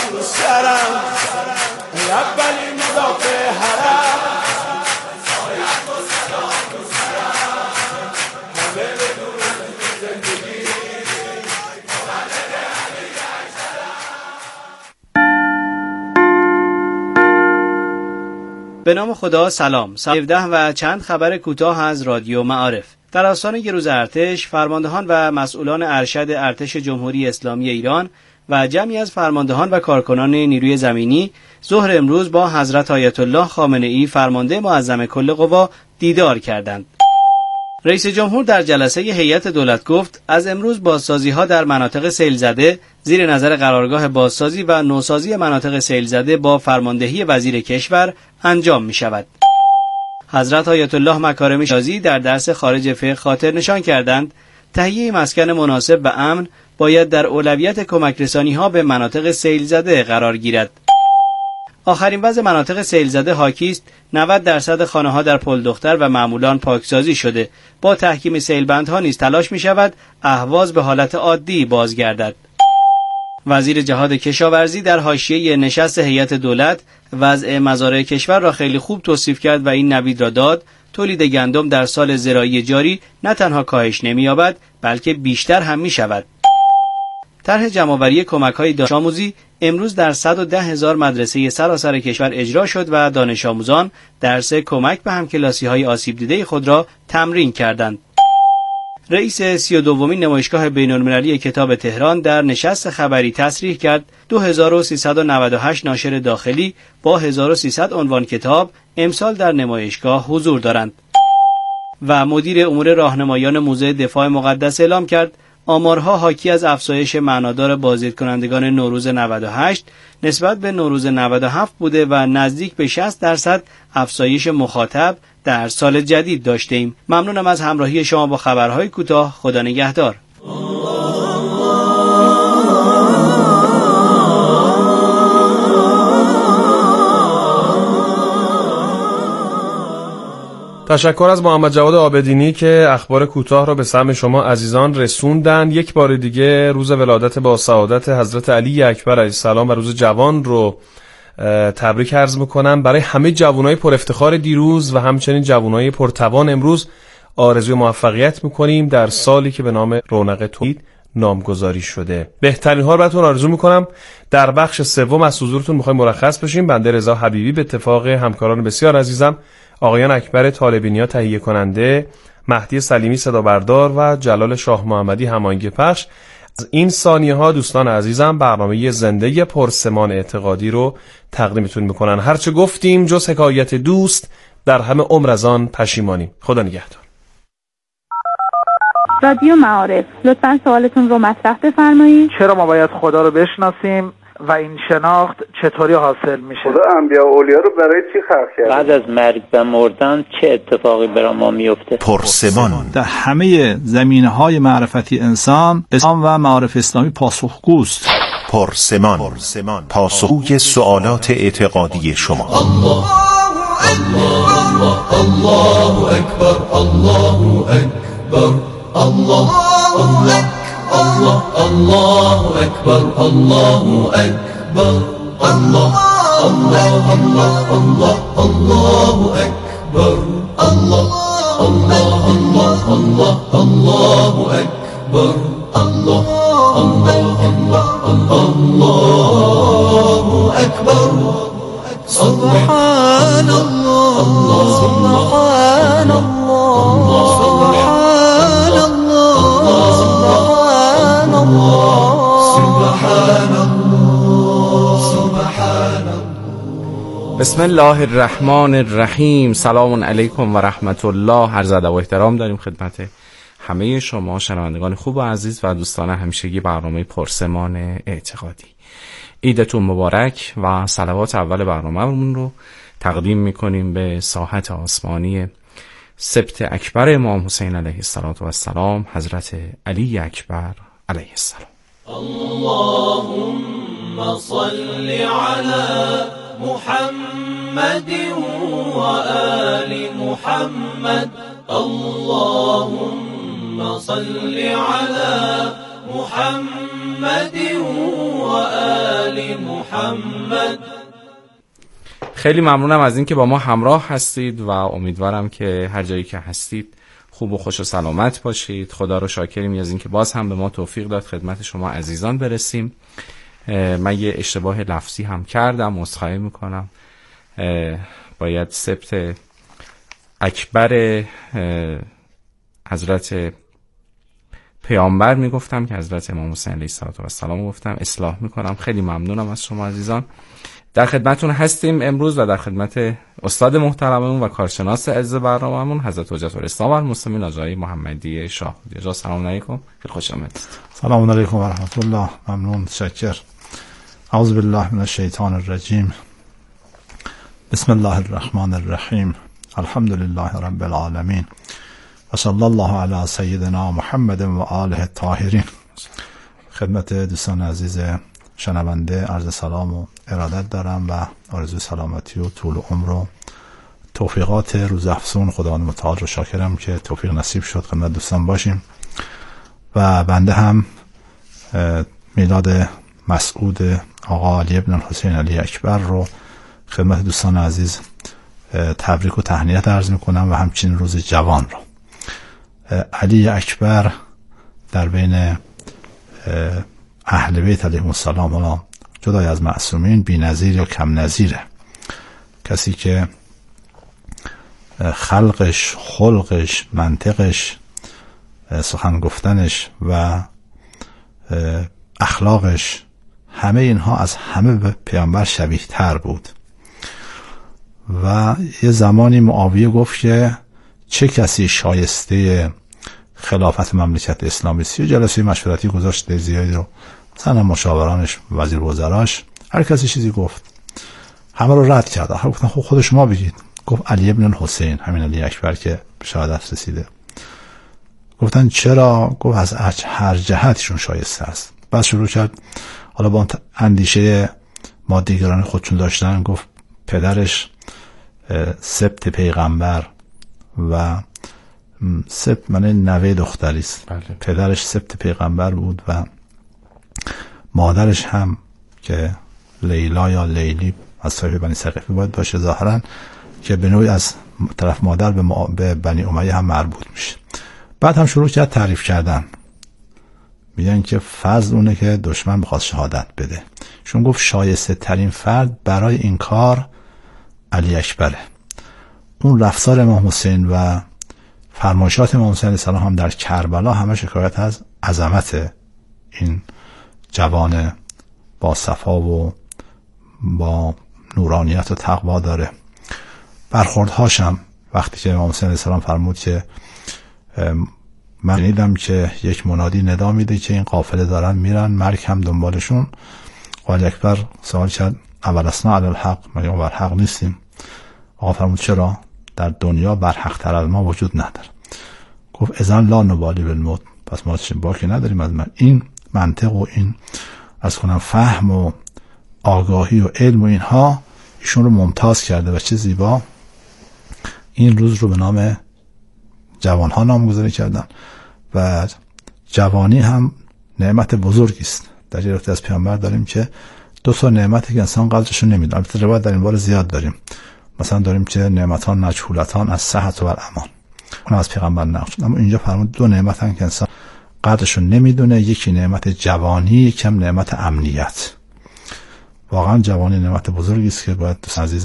رو سرم اولی مدافع حرم سایت و سلام رو سرم همه بدون زندگی مولد علی اکبرم. به نام خدا. سلام. 17 و چند خبر کوتاه از رادیو معارف. در آستان یک روز ارتش، فرماندهان و مسئولان ارشد ارتش جمهوری اسلامی ایران و جمعی از فرماندهان و کارکنان نیروی زمینی ظهر امروز با حضرت آیت الله خامنه‌ای فرمانده معظم کل قوا دیدار کردند. رئیس جمهور در جلسه هیئت دولت گفت از امروز بازسازی‌ها در مناطق سیل زده زیر نظر قرارگاه بازسازی و نوسازی مناطق سیل زده با فرماندهی وزیر کشور انجام می‌شود. حضرت آیت الله مکارم شازی در درس خارج فقه خاطر نشان کردند تهیه مسکن مناسب و امن باید در اولویت کمک رسانی‌ها به مناطق سیل زده قرار گیرد. آخرین وضع مناطق سیل زده حاکی است 90% خانه‌ها در پل دختر و معمولان پاکسازی شده. با تحکیم سیلبندها نیز تلاش می‌شود اهواز به حالت عادی بازگردد. وزیر جهاد کشاورزی در حاشیه نشست هیئت دولت وضع مزارع کشور را خیلی خوب توصیف کرد و این نوید را داد تولید گندم در سال زراعی جاری نه تنها کاهش نمی‌یابد بلکه بیشتر هم می‌شود. طرح جمع‌آوری کمک‌های دانش آموزی امروز در 110,000 مدرسه سراسر کشور اجرا شد و دانش آموزان درس کمک به همکلاسی‌های آسیب دیده خود را تمرین کردند. رئیس 32مین نمایشگاه بین‌المللی کتاب تهران در نشست خبری تصریح کرد 2398 ناشر داخلی با 1300 عنوان کتاب امسال در نمایشگاه حضور دارند. و مدیر امور راهنمایان موزه دفاع مقدس اعلام کرد آمارها حاکی از افزایش معنادار بازدیدکنندگان نوروز 98 نسبت به نوروز 97 بوده و نزدیک به 60% افزایش مخاطب در سال جدید داشته ایم. ممنونم از همراهی شما با خبرهای کوتاه. خدا نگهدار. تشکر از محمد جواد عابدینی که اخبار کوتاه را به سمع شما عزیزان رسوندن. یک بار دیگه روز ولادت با سعادت حضرت علی اکبر علیه السلام و روز جوان رو تبریک عرض میکنم برای همه جوانای پر افتخار دیروز و همچنین جوانای پرتوان امروز. آرزوی موفقیت میکنیم در سالی که به نام رونق توحید نامگذاری شده. بهترین ها رو براتون آرزو میکنم. در بخش سوم از حضورتون میخوایم مرخص بشیم. بنده رضا حبیبی به اتفاق همکاران بسیار عزیزم آقایان اکبر طالبینیا تهیه کننده، مهدی سلیمی صدا بردار و جلال شاه محمدی هماهنگ پخش، از این ثانیه ها دوستان عزیزم برنامه زنده پرسمان اعتقادی رو تقدیمتون میکنن. هرچه گفتیم جز حکایت دوست در همه عمر از آن پشیمانیم. خدا نگهدار. رادیو معارف، لطفاً سوالتون رو مطرح بفرمایید. چرا ما باید خدا رو بشناسیم و این شناخت چطوری حاصل میشه؟ خدا انبیا و اولیا رو برای چی خلق کرده؟ بعد از مرگ و مردن چه اتفاقی برای ما میفته؟ پرسمان در همه زمینه‌های معرفتی انسان، اسلام و معارف اسلامی پاسخگوست. پرسمان پاسخگوی سوالات اعتقادی شما. الله الله الله اکبر الله اکبر الله الله الله الله اکبر الله اکبر الله الله الله الله الله اکبر الله الله الله الله الله اکبر الله الله الله الله اکبر سبحان الله سبحان الله سبحان الله سبحان الله سبحان الله سبحان الله. بسم الله الرحمن الرحیم. سلام علیکم و رحمت الله. عرض ادب و احترام داریم خدمت همه شما شنوندگان خوب و عزیز و دوستان همیشگی برنامه پرسمان اعتقادی. عیدتون مبارک و صلوات اول برنامه‌مون رو تقدیم میکنیم به ساحت آسمانی سبط اکبر امام حسین علیه السلام حضرت علی اکبر علیه السلام. اللهم صل على محمد و آل محمد. اللهم صل على محمد و آل محمد. خیلی ممنونم از اینکه با ما همراه هستید و امیدوارم که هر جایی که هستید خوب و خوش و سلامت باشید. خدا رو شاکریم از اینکه باز هم به ما توفیق داد خدمت شما عزیزان برسیم. من یه اشتباه لفظی هم کردم، عذرخواهی میکنم. باید سبت اکبر حضرت پیامبر میگفتم که حضرت امام حسین علیه السلام گفتم. اصلاح میکنم. خیلی ممنونم از شما عزیزان. در خدمتون هستیم امروز و در خدمت استاد محترممون و کارشناس عزیز برنامه‌مون حضرت حجت الاسلام والمسلمین آقای محمدی شاهودی. سلام علیکم. خیلی خوش آمدید. سلام علیکم و رحمت الله. ممنون، متشکر. اعوذ بالله من الشیطان الرجیم. بسم الله الرحمن الرحیم. الحمد لله رب العالمین و صلی الله علی سیدنا محمد و آله الطاهرین. خدمت دوستان عزیز شنونده عرض سلام و ارادت دارم و آرزوی سلامتی و طول عمر و توفیقات روزافزون خداوند متعال رو شاکرم که توفیق نصیب شد خدمت دوستان باشیم. و بنده هم میلاد مسعود آقا علی ابن حسین علی اکبر رو خدمت دوستان عزیز تبریک و تهنیت عرض میکنم و همچنین روز جوان رو. علی اکبر در بین اهل بیت علیهم السلام جدای از معصومین بی‌نظیر یا کم نظیره. کسی که خلقش، خلقش، منطقش، سخن گفتنش و اخلاقش همه اینها از همه به پیامبر شبیه تر بود. و یه زمانی معاویه گفت که چه کسی شایسته خلافت مملکت اسلامی است. یه جلسه مشورتی گذاشت زیادی رو، مثلا مشاورانش، وزیر وزراش، هر کسی چیزی گفت، همه رو رد کرد. آخر گفتن خب خود شما بگید. گفت علی ابن حسین، همین علی اکبر که به شهادت رسیده. گفتن چرا؟ گفت از هر جهتشون شایسته است. بعد شروع کرد حالا با اندیشه مادیگران خودشون داشتن، گفت پدرش سبت پیغمبر و سبت معنی نوه دختری است. پدرش سبت پیغمبر بود و مادرش هم که لیلا یا لیلی از صاحب بنی ثقیفه باید باشه ظاهرا، که به نوعی از طرف مادر به بنی امیه هم مربوط میشه. بعد هم شروع کرد تعریف کردن، میگن که فضل اونه که دشمن بخواد شهادت بده. چون گفت شایسته ترین فرد برای این کار علی اکبره. اون رفتار امام حسین و فرمایشات امام حسین علیه السلام هم در کربلا همه شکایت از عظمت این جوان با صفا و با نورانیت و تقوا داره. برخوردهاش هم وقتی که امام حسین علیه السلام فرمود که من شنیدم که یک منادی ندا میده که این قافله دارن میرن، مرگ هم دنبالشون. علی اکبر سوال کرد اولسنا علی الحق، مگه بر حق نیستیم؟ آقا فرمود چرا؟ در دنیا بر حق تر از ما وجود نداره. گفت اذن لا نبالی بالموت، پس ما چه باکی نداریم از من. این منطق و این از کنم فهم و آگاهی و علم و اینها ایشون رو ممتاز کرده و چه زیبا این روز رو به نام جوانها نامگذاری کردن. و جوانی هم نعمت بزرگی است. در یه رفته از پیامبر داریم که دو تا نعمتی که انسان قدرش رو نمیدونه. البته روایت در این باره زیاد داریم. مثلا داریم که نعمتان مجهولتان از صحت و الامان، اون از پیغمبر نقل شد. اما اینجا فرمود دو نعمتن که انسان قدرش رو نمیدونه، یکی نعمت جوانی، یکم نعمت امنیت. واقعا جوانی نعمت بزرگی است که باید دوست عزیز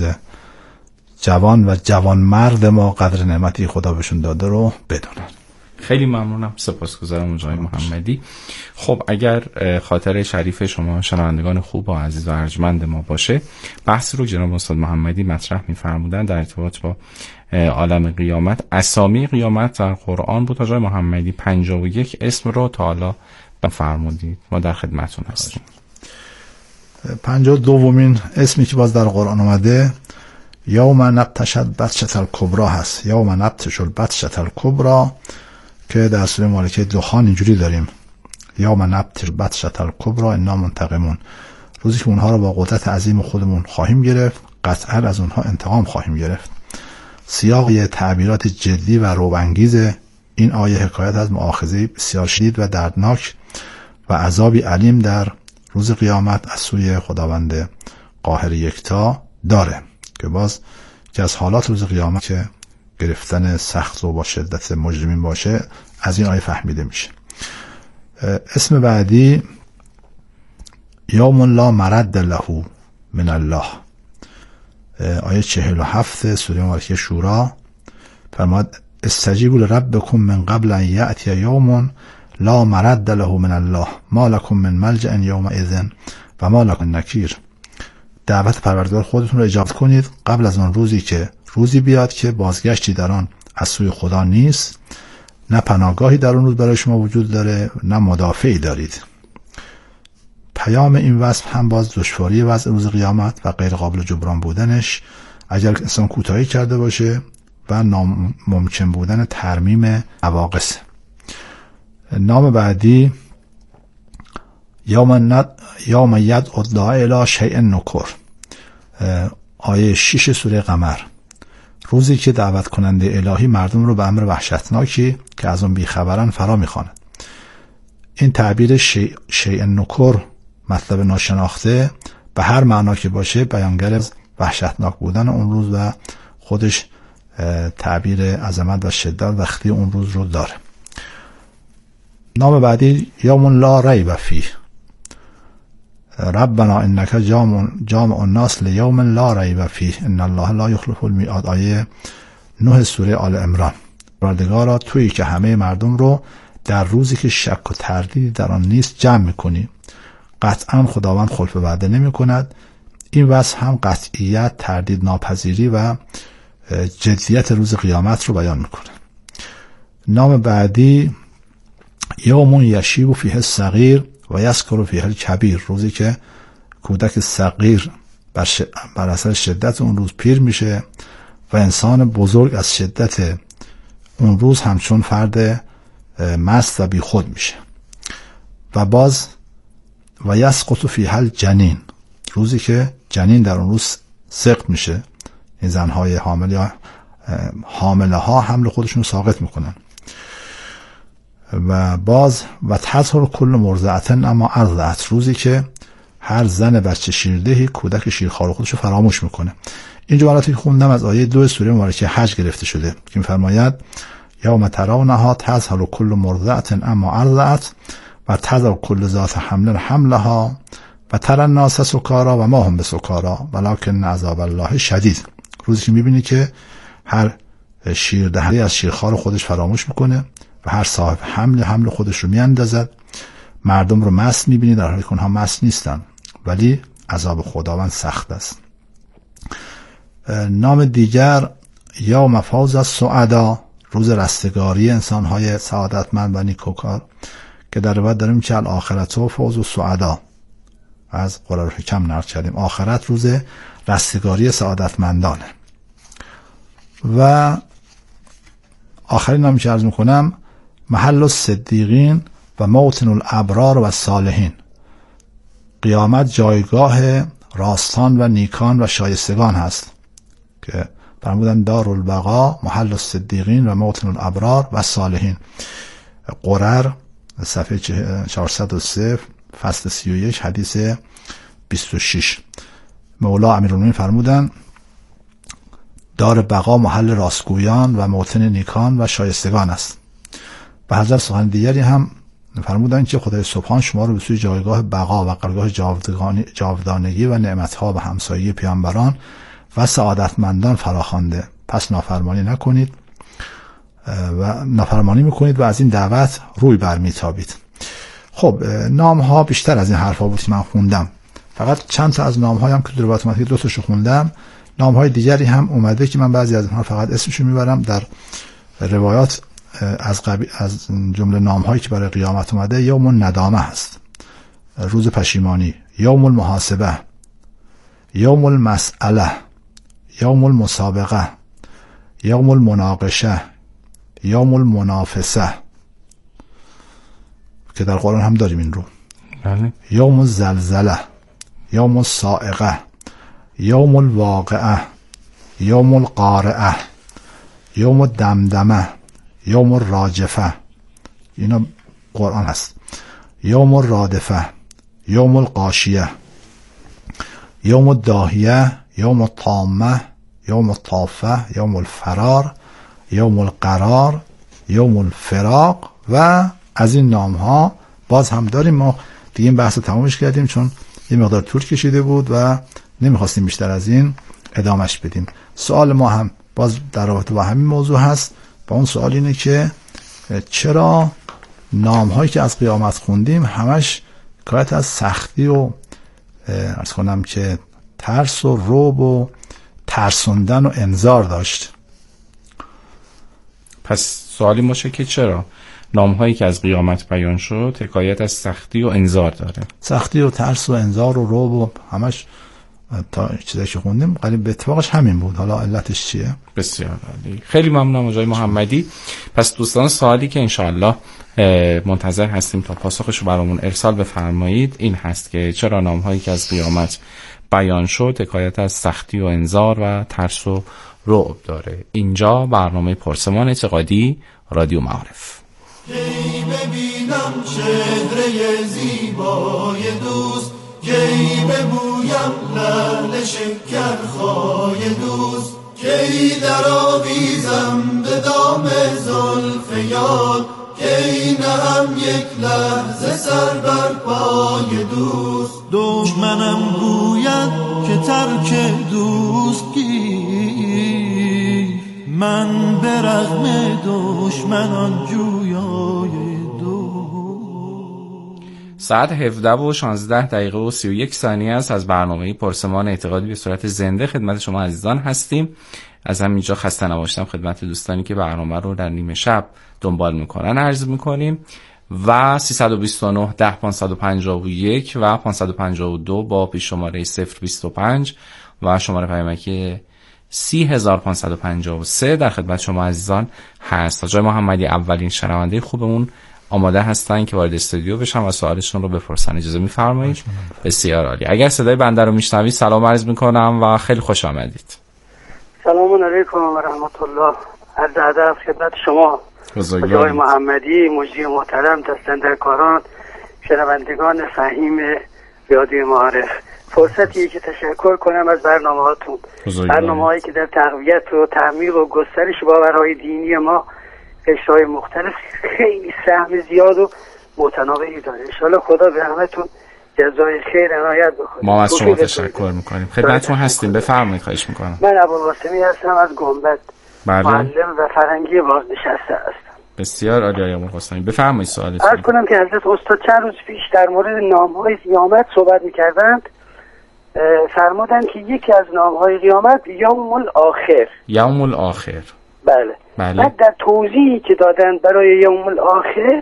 جوان و جوان مرد ما قدر نعمتی خدا بهشون داده رو بدونن. خیلی ممنونم، سپاسگزارم آقای محمدی. خب اگر خاطر شریف شما شنوندگان خوب و عزیز و ارجمند ما باشه، بحث رو جناب استاد محمدی مطرح می‌فرمودن در ارتباط با عالم قیامت. اسامی قیامت در قرآن بود آقای محمدی، 51 اسم رو تا حالا بفرمودید، ما در خدمتتون هستیم. 52مین اسمی که باز در قرآن اومده یوم نبطش البطشة الکبری هست. یوم نبطش البطشة الکبری که در سوره مالکه دخان اینجوری داریم یوم نبطش البطشة الکبری انا منتقمون، روزی که اونها رو با قدرت عظیم خودمون خواهیم گرفت، قطعا از اونها انتقام خواهیم گرفت. سیاق تعبیرات جدی و رعب‌انگیز این آیه حکایت از مؤاخذه بسیار شدید و دردناک و عذابی علیم در روز قیامت از سوی خداوند قاهر یکتا داره که باز که از حالات روز قیامت که گرفتن سخت و با شدت مجرمین باشه از این آیه فهمیده میشه. اسم بعدی یوم لا مرد له من الله، آیه 47 سوره مبارکه شورا فرمود استجیبوا لربکم من قبل ان یأتی یوم لا مرد له من الله ما لکم من ملجأ یومئذ و ما لکم من نکیر. دعوت پروردگار خودتون رو اجابت کنید قبل از اون روزی بیاد که بازگشتی در آن از سوی خدا نیست، نه پناهگاهی در اون روز برای شما وجود داره، نه مدافعی دارید. پیام این وصف هم باز دشواری وضع روز قیامت و غیر قابل جبران بودنش اگر انسان کوتاهی کرده باشه و ناممکن بودن ترمیم نواقص. نام بعدی یوم یدعو الداعی الی شیء نکر، آیه 6 سوره قمر، روزی که دعوت کننده الهی مردم رو به امر وحشتناکی که از اون بیخبرن فرا میخواند. این تعبیر شیء نکر، مطلب ناشناخته، به هر معنا که باشه بیانگر وحشتناک بودن اون روز و خودش تعبیر عظمت و شدت وقتی اون روز رو داره. نام بعدی یوم لا ریب فیه، ربنا انک جامع الناس لیوم لا ریب فیه ان الله لا یخلف المیعاد، آیه 9 سوره آل عمران. پروردگارا تویی که همه مردم رو در روزی که شک و تردیدی در آن نیست جمع میکنی، قطعا خداوند خلف وعده نمی کند. این وصف هم قطعیت، تردید ناپذیری و جدیت روز قیامت رو بیان میکنه. نام بعدی یوم یشیب فیه الصغیر و یسکر فیه الکبیر، روزی که کودک صغیر بر اثر شدت اون روز پیر میشه و انسان بزرگ از شدت اون روز همچون فرد مست و بی خود میشه. و باز و یسقط فیه الجنین، روزی که جنین در اون روز سقط میشه، این زنهای حامله ها حمل خودشون رو ساقط میکنن. و باز و تظهر کل مرضعة اما ارضعت، روزی که هر زن بچه شیردهی کودک شیرخوار خودش رو فراموش میکنه. این جملاتی که خوندم از آیه 2 سوره مبارکه حج گرفته شده که میفرماید یوم ترونها تظهر کل مرضعة اما ارضعت و تضع کل ذات حمل حملها و تری الناس سکارا و ما هم بسکارا ولکن عذاب الله شدید، روزی که میبینی که هر شیردهی از شیرخوار خودش فراموش میکنه و هر صاحب حمل خودش رو میاندازد. مردم رو مست میبینی در حالی که اونها مست نیستن، ولی عذاب خداوند سخت است. نام دیگر یوم فوز السعدا، روز رستگاری انسانهای سعادتمند و نیکوکار که در روایت داریم که الاخرت و فوز السعدا، از قرآن حکم نقل کردیم آخرت روز رستگاری سعادتمندانه. و آخرین نامی که عرض میکنم محل الصدیقین و موطن الابرار و الصالحین، قیامت جایگاه راستان و نیکان و شایستگان هست که فرمودن دار البقا محل الصدیقین و موطن الابرار و الصالحین. قرر صفحه 403 فصل 31 حدیث 26. مولا امیرالمومنین فرمودن دار بقا محل راستگویان و موطن نیکان و شایستگان است. به حضرت سخن دیگری هم فرمودن که خدای سبحان شما رو به سوی جایگاه بقا و قرارگاه جاودانگی و نعمتها و همسایگی پیامبران و سعادتمندان فراخوانده، پس نافرمانی نکنید و نافرمانی میکنید و از این دعوت روی برمیتابید. خب نام ها بیشتر از این حرفا بود که من خوندم، فقط چند تا از نام هایم که در روایت اومده دو تاشو خوندم. نام های دیگری هم اومده که من بعضی از اونها فقط اسمشو میبرم. در روایات از جمله نام هایی که برای قیامت اومده یوم الندامه هست، روز پشیمانی، یوم المحاسبه، یوم المسئله، یوم المسابقه، یوم المناقشه، یوم المنافسه که در قرآن هم داریم این رو، یوم الزلزله، یوم الصاعقه، یوم الواقعه، یوم القارعه، یوم الدمدمه، یوم الراجفه، اینا قرآن هست. یوم الرادفه، یوم الغاشیه، یوم الداهیه، یوم الطامه، یوم الطافه، یوم الفرار، یوم القرار، یوم الفراق و از این نام ها باز هم داریم. ما دیگه این بحث رو تمامش کردیم چون یه مقدار طول کشیده بود و نمیخواستیم بیشتر از این ادامش بدیم. سوال ما هم باز در رابطه با همین موضوع هست. با اون سوال اینه که چرا نام هایی که از قیامت خوندیم همش حکایت از سختی و عرض کنم که ترس و رعب و ترسوندن و انذار داشت؟ پس سوالی باشه که چرا نام هایی که از قیامت بیان شد حکایت از سختی و انذار داره؟ سختی و ترس و انذار و رعب و همش تا چیزایی که خوندیم قریب به اتفاقش همین بود. حالا علتش چیه؟ بسیار عالی، خیلی ممنونم آقای محمدی. پس دوستان سوالی که انشاءالله منتظر هستیم تا پاسخش رو برامون ارسال بفرمایید این هست که چرا نام هایی که از قیامت بیان شد حکایت از سختی و انذار و ترس و رعب داره. اینجا برنامه پرسمان اعتقادی رادیو معارف. کی ببینم چهره زیبای دوست، کی ببویم لعل شکرخای دوست، کی در آویزم به دام زلف یار، کی نهم یک لحظه سر بر پای دوست. دشمنم گوید که ترک دوست گیر، من به رغم دشمنان جویای ساعت 17:16 است از برنامه پرسمان اعتقادی به صورت زنده خدمت شما عزیزان هستیم. از همینجا خسته نباشتم خدمت دوستانی که برنامه رو در نیمه شب دنبال میکنن عرض میکنیم و 329 10 551 و 552 با پیش شماره 025 و شماره پیامکی 30553 در خدمت شما عزیزان هست. آقای محمدی اولین شنونده خوبمون آماده هستن که وارد استودیو بشن و سوالشون رو بپرسن. اجازه میفرمایید؟ بسیار عالی. اگر صدای بنده رو میشنوید سلام عرض میکنم و خیلی خوش آمدید. سلام علیکم و رحمت الله. عرض ادب خدمت شما آقای محمدی، مجری محترم، دستندرکاران، شنوندگان فهیم رادیو معارف. فرصتیه که تشکر کنم از برنامه‌هاتون، برنامه‌هایی که در تقویت و تعمیق و گسترش باورهای دینی ما قشرهای مختلف خیلی سهم زیاد و متنوعی داره. انشاءالله خدا به همتون جزای خیر عنایت بکنه. ما از شما تشکر میکنیم. خدمتتون هستیم، بفرمایید. خواهش میکنم. من ابوالقاسمی هستم از گنبد، معلم و فرهنگی بازنشسته هستم. بسیار عالی آقای ابوالقاسمی، بفرمایید سوالتون. عرض کنم که حضرت استاد چند روز پیش در مورد نام‌های قیامت صحبت می‌کردند. فرمودند که یکی از نام‌های قیامت یوم الاخر. یوم الاخر. بله. بعد در توضیحی که دادن برای یوم الاخر،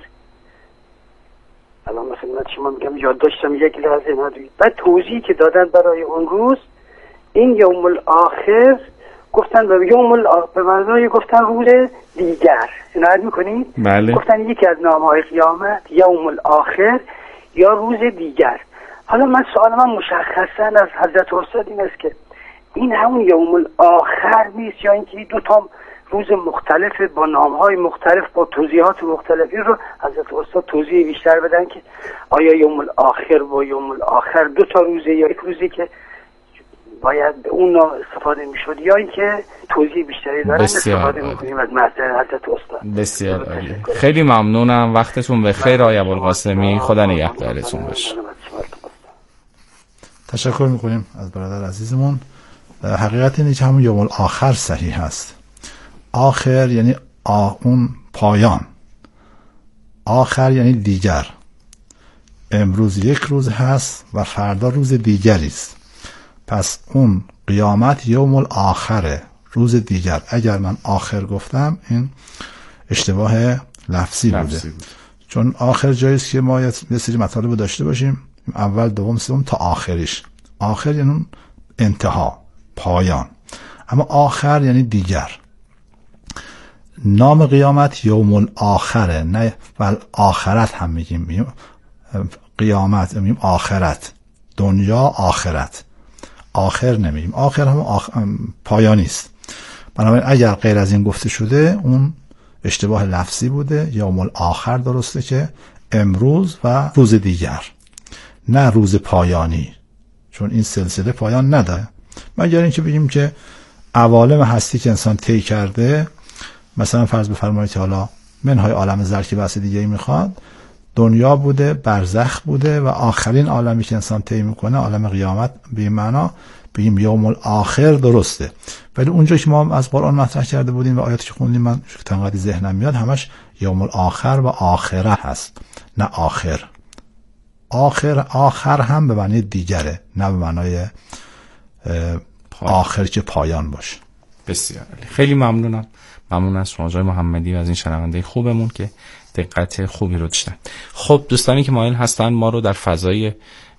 الان مثلا شما میگم یاد داشتم یک لحظه ندید. بعد توضیحی که دادن برای اون روز، این یوم الاخر گفتن به یوم الاخر به معنای گفتن روز دیگر. عنایت میکنید؟ بله. گفتن یکی از نام‌های قیامت یوم الاخر یا روز دیگر. حالا من سوال من مشخصا از حضرت استاد این است که این همون یوم الاخر نیست یا اینکه دو تا روز مختلف با نام‌های مختلف با توضیحات مختلفی رو حضرت استاد توضیح بیشتر بدن که آیا یوم الاخر با یوم الاخر دو تا روزه یا یک روزی که باید به اون نام استفاده میشد یا اینکه توضیح بیشتری دارن استفاده میکنیم از مصدر حضرت استاد. بسیار عالی. خیلی ممنونم. وقتتون بخیر آقای ابوالقاسمی. خدا نگهدارتون باشه. تشکر میکنیم از برادر عزیزمون. حقیقت اینه که همون یوم الاخر صحیح هست. آخر یعنی اون پایان، آخر یعنی دیگر. امروز یک روز هست و فردا روز دیگری است. پس اون قیامت یوم الاخره، روز دیگر. اگر من آخر گفتم این اشتباه لفظی بوده. چون آخر جاییست که ما یه سری مطالب داشته باشیم، اول، دوم، سوم تا آخریش. آخر یعنی انتها، پایان. اما آخر یعنی دیگر. نام قیامت یوم الاخره، نه ول آخرت هم میگیم. قیامت میگیم آخرت، دنیا آخرت، آخر نمیگیم. آخر هم پایانی است. بنابراین اگر غیر از این گفته شده اون اشتباه لفظی بوده. یوم الاخر درسته که امروز و روز دیگر. نه روز پایانی، چون این سلسله پایان نداره، مگر اینکه بگیم که عوالم هستی که انسان طی کرده، مثلا فرض بفرمایید حالا منهای عالم زر که بحث دیگه میخواد، دنیا بوده، برزخ بوده و آخرین عالمی که انسان طی میکنه عالم قیامت. به این معنا بگیم یوم الاخر درسته، ولی اونجا که ما از قرآن مطرح کرده بودیم و آیاتی که خوندیم، من تنقیدی ذهنم میاد، همش یوم الاخر و آخره هست، نه آخر. آخر هم به معنی دیگره، نه به معنای آخر که پایان باشه. بسیار خیلی ممنونم. ممنون از شما آقای محمدی و از این شنونده خوبمون که دقت خوبی رو داشتن. خب دوستانی که مایل هستن ما رو در فضای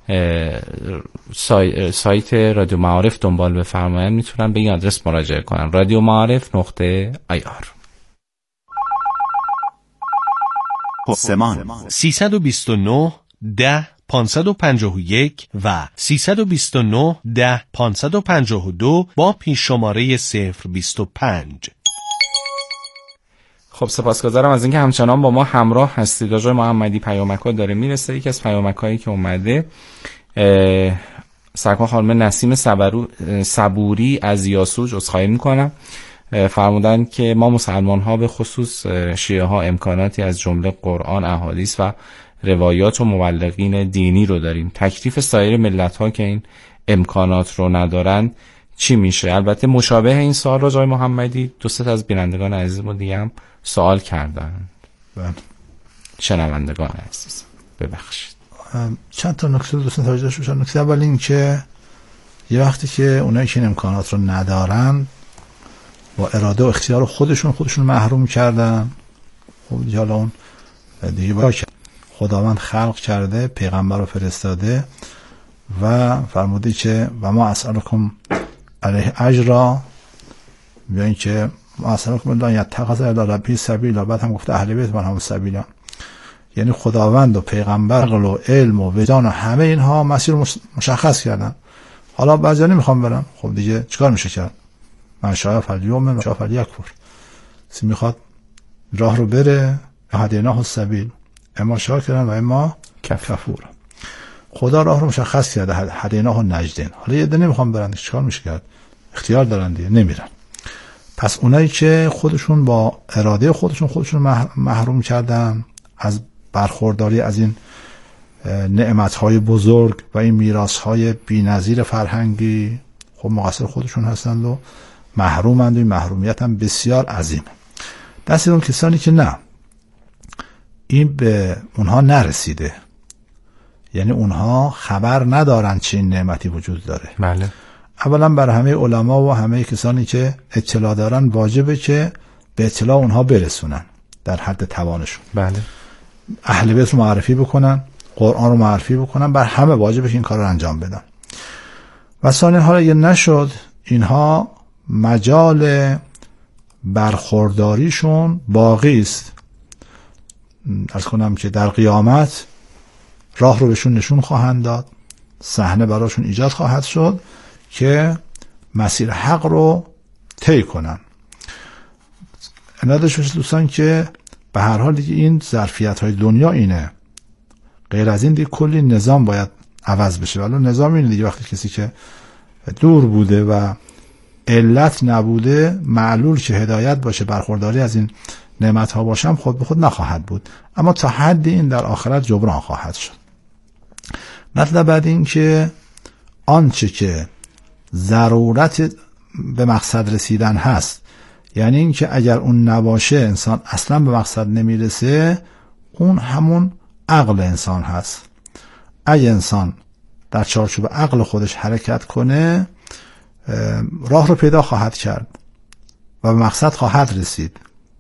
سایت رادیو معارف دنبال بفرمایند، میتونن به این آدرس مراجعه کنن: radioma'arif.ir. پرسمان 329 10 551 و 329 10 552 با پیش شماره 025. خب سپاسگزارم از اینکه همچنان با ما همراه هستید. آقای محمدی پیامک‌ها داره میرسه. یکی از پیامک‌هایی که اومده سرکار خانم نسیم صبوری از یاسوج، عذرخواهی میکنم، فرمودن که ما مسلمان ها به خصوص شیعه ها امکاناتی از جمله قرآن، احادیث و روایات و مبلغین دینی رو داریم. تکلیف سایر ملت ها که این امکانات رو ندارن چی میشه؟ البته مشابه این سوال رو آقای محمدی دوست از بینندگان عزیزمون دیگه هم سوال کردن. شنوندگان عزیز ببخشید. چند تا نکته دوستان توجه داشته باشن. نکته اول این که یه وقتی که اونایی که این امکانات رو ندارن با اراده و اختیار خودشون محروم کردن، خب دیگه حالا اون دیگه باید خداوند خلق کرده، پیغمبر رو فرستاده و فرموده که و ما اسألکم علیه اجرا، بیاین که ما اسألکم الله یتخذ الی ربی سبیلا، بعد هم گفته اهل بیت من هم سبیلا، یعنی خداوند و پیغمبر عقل و علم و وجدان و همه اینها مسیر مشخص کردن. حالا بعضی نمیخوام برم، خب دیگه چیکار میشه کرد؟ من شاء فلیوم من شاء فلیکفر، سی میخواد راه رو بره، هدیناه السبیل، اما شاکرن و اما کفور. خدا راه رو مشخص کرده، هدیناه النجدین. حالا یه عده نمیخوام برن، چیکار میشه کرد؟ اختیار دارن دیگه، نمیرن. پس اونایی که خودشون با اراده خودشون محروم کردن از برخورداری از این نعمت‌های بزرگ و این میراث‌های بی‌نظیر فرهنگی، خب مقصر خودشون هستند و محرومند و این محرومیت هم بسیار عظیمه. دست اون کسانی که نه، این به اونها نرسیده، یعنی اونها خبر ندارن چه این نعمتی وجود داره. بله. اولا بر همه علما و همه کسانی که اطلاع دارن واجبه که به اطلاع اونها برسونن در حد توانشون. بله. اهل بیت رو معرفی بکنن، قرآن رو معرفی بکنن، بر همه واجبه که این کار رو انجام بدن. و ثانیا حالا اگه نشد، اینها مجال برخورداریشون باقی است. عرض کنم که در قیامت راه رو بهشون نشون خواهند داد، صحنه براشون ایجاد خواهد شد که مسیر حق رو طی کنن. عنایت داشته دوستان که به هر حال دیگه این ظرفیت های دنیا اینه، غیر از این دیگه کلی نظام باید عوض بشه. ولی نظام اینه دیگه، وقتی کسی که دور بوده و علت نبوده، معلول که هدایت باشه، برخورداری از این نعمت ها باشم، خود به خود نخواهد بود، اما تا حدی این در آخرت جبران خواهد شد. مطلب بعد این که آنچه که ضرورت به مقصد رسیدن هست، یعنی این که اگر اون نباشه انسان اصلا به مقصد نمیرسه، اون همون عقل انسان هست. اگه انسان در چارچوب عقل خودش حرکت کنه، راه رو پیدا خواهد کرد و به مقصد خواهد رسید.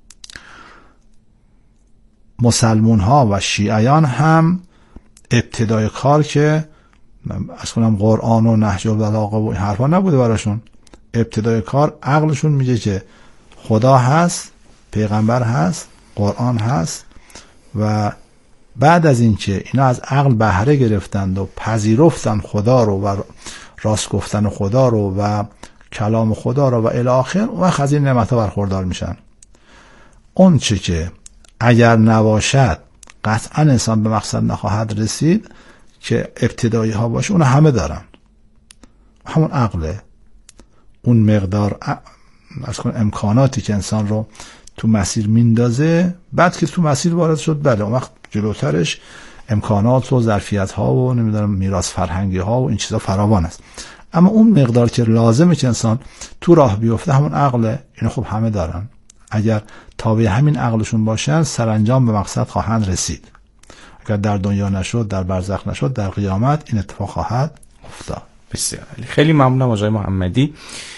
مسلمون ها و شیعیان هم ابتدای کار که اصلا قرآن و نهج البلاغه و این حرفا نبوده براشون، ابتدای کار عقلشون میگه که خدا هست، پیغمبر هست، قرآن هست، و بعد از این که اینا از عقل بهره گرفتند و پذیرفتن خدا رو و راست گفتن خدا رو و کلام خدا رو و الی آخر، اون وقت از این نعمت‌ها برخوردار میشن. اون چه که اگر نباشد قطعا انسان به مقصد نخواهد رسید، که ابتدایی ها باشه اون همه دارن. همون عقله، اون مقدار امکاناتی که انسان رو تو مسیر میندازه، بعد که تو مسیر وارد شد بله اون وقت جلوترش امکانات و ظرفیت ها و نمیدونم میراث فرهنگی ها و این چیزا فراوان است. اما اون مقدار که لازمه که انسان تو راه بیفته همون عقله. اینو خب همه دارن. اگر تابع همین عقلشون باشن سرانجام به مقصد خواهند رسید. اگر در دنیا نشد، در برزخ نشد، در قیامت این اتفاق خواهد افتاد. بسیار عالی. خیلی ممنونم آقای محمدی.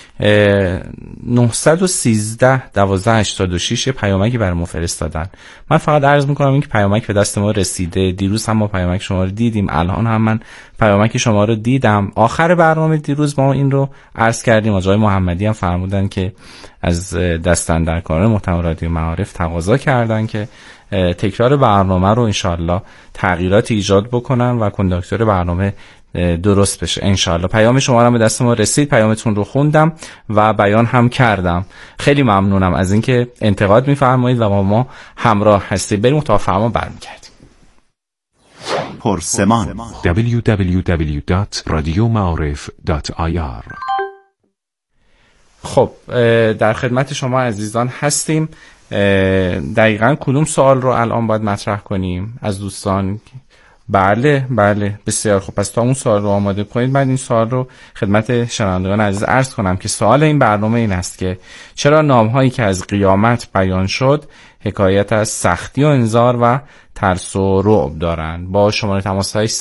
913-12-86 پیامکی برای ما فرستادن. من فقط عرض میکنم این که پیامک به دست ما رسیده. دیروز هم ما پیامک شما رو دیدیم، الان هم من پیامک شما رو دیدم. آخر برنامه دیروز ما این رو عرض کردیم. آقای محمدی هم فرمودن که از دستاندرکاران محتوا رادیو معارف تقاضا کردن که تکرار برنامه رو انشالله تغییرات ایجاد بکنن و کنداکتور برنامه درست بشه انشالله. پیام شما رو به دست ما رسید، پیامتون رو خوندم و بیان هم کردم. خیلی ممنونم از اینکه انتقاد میفرمایید و با ما همراه هستید. بریم تا فرمان برمیگردیم. پرسمان www.radiomaarif.ir. خب در خدمت شما عزیزان هستیم. دقیقاً کدوم سوال رو الان باید مطرح کنیم از دوستان؟ بله بسیار خوب. پس تا اون سوال رو آماده کنید من این سوال رو خدمت شنوندگان عزیز عرض کنم که سوال این برنامه این است که چرا نامهایی که از قیامت بیان شد حکایت از سختی و انذار و ترس و رعب دارند؟ با شماره تماس های 329-10-551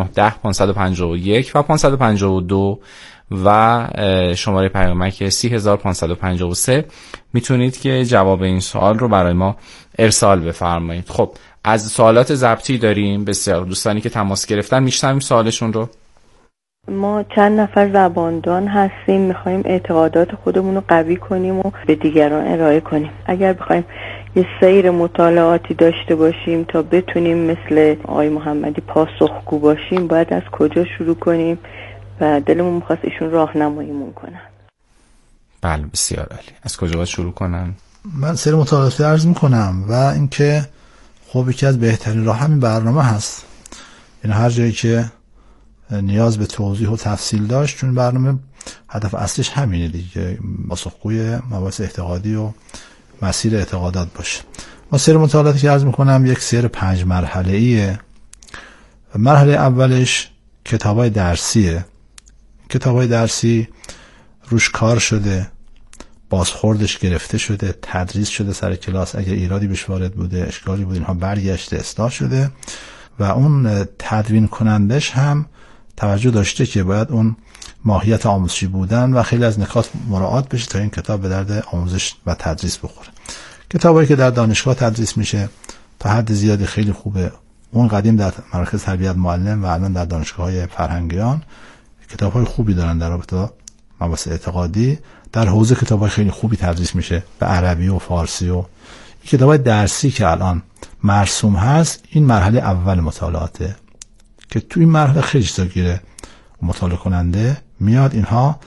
و 552 و شماره پیامک 30553 میتونید که جواب این سوال رو برای ما ارسال بفرمایید. خب از سوالات ضبطی داریم. بسیار دوستانی که تماس گرفتن میشنویم سوالشون رو. ما چند نفر زباندان هستیم، میخوایم اعتقادات خودمون رو قوی کنیم و به دیگران ارائه کنیم. اگر بخوایم یه سیر مطالعاتی داشته باشیم تا بتونیم مثل آقای محمدی پاسخگو باشیم باید از کجا شروع کنیم و دلمون میخواست ایشون راهنماییمون کنن. بله بسیار عالی. از کجا باید شروع کنن؟ من سیر مطالعاتی عرض میکنم و اینکه خب یکی از بهترین راه همین برنامه هست. این هر جایی که نیاز به توضیح و تفصیل داشت، چون برنامه هدف اصلیش همینه دیگه، پاسخگوی مباحث اعتقادی و مسیر اعتقادات باشه. ما سیر مطالعاتی که عرض میکنم یک سیر 5 مرحله‌ایه. مرحله اولش کتابای درسیه. کتابای درسی روش کار شده، بازخوردش گرفته شده، تدریس شده سر کلاس، اگه ایرادی بهش وارد بوده، اشکالی بود، اینها برگشته اصلاح شده و اون تدوین کنندش هم توجه داشته که باید اون ماهیت آموزشی بودن و خیلی از نکات مراعات بشه تا این کتاب به درد آموزش و تدریس بخوره. کتابایی که در دانشگاه تدریس میشه تا حد زیادی خیلی خوبه. اون قدیم در مراکز تربیت معلم و الان در دانشگاه‌های فرهنگیان کتاب‌های خوبی دارن در رابطه با مباحث اعتقادی. در حوزه کتاب‌های خیلی خوبی تدریس میشه به عربی و فارسی. و کتاب‌های درسی که الان مرسوم هست، این مرحله اول مطالعاته که تو این مرحله خیلی چیزا گیره مطالعه کننده میاد. اینها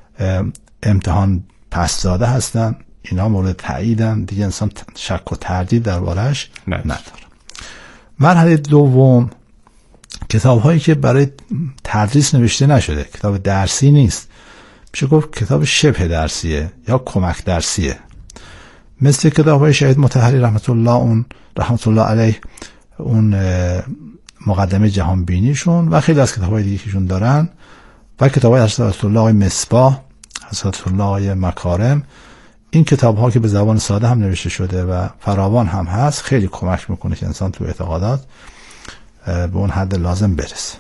امتحان پس داده هستن، اینها مورد تاییدن، دیگه انسان شک و تردید دربارش نداره. مرحله دوم کتاب‌هایی که برای تدریس نوشته نشده، کتاب درسی نیست، میشه گفت کتاب شبه درسیه یا کمک درسیه، مثل کتاب‌های شهید مطهری رحمت الله علیه، اون مقدمه جهان بینیشون و خیلی از کتاب‌های دیگه کهشون دارن و کتاب‌های حضرت الله مصباح، حضرت الله مکارم. این کتاب‌ها که به زبان ساده هم نوشته شده و فراوان هم هست، خیلی کمک میکنه که انسان تو اعتقادات به اون حد لازم برسه.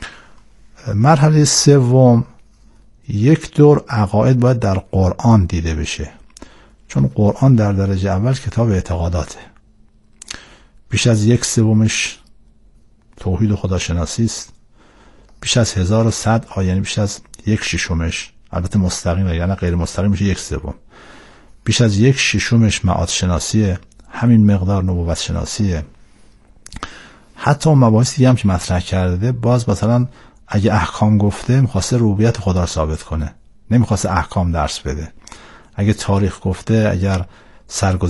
مرحله سوم یک دور عقاید باید در قرآن دیده بشه، چون قرآن در درجه اول کتاب اعتقاداته. بیش از 1/3 توحید و خداشناسی است. بیش از 1100 آیه، یعنی بیش از 1/6، البته مستقیم یعنی غیر مستقیم میشه 1/3. بیش از 1/6 معاد شناسیه، همین مقدار نبوت شناسیه. حتی اون مباحث دیگه هم که مطرح کرده، باز مثلا اگه احکام گفته میخواسته ربوبیت خدا رو ثابت کنه، نمیخواسته احکام درس بده. اگه تاریخ گفته، اگر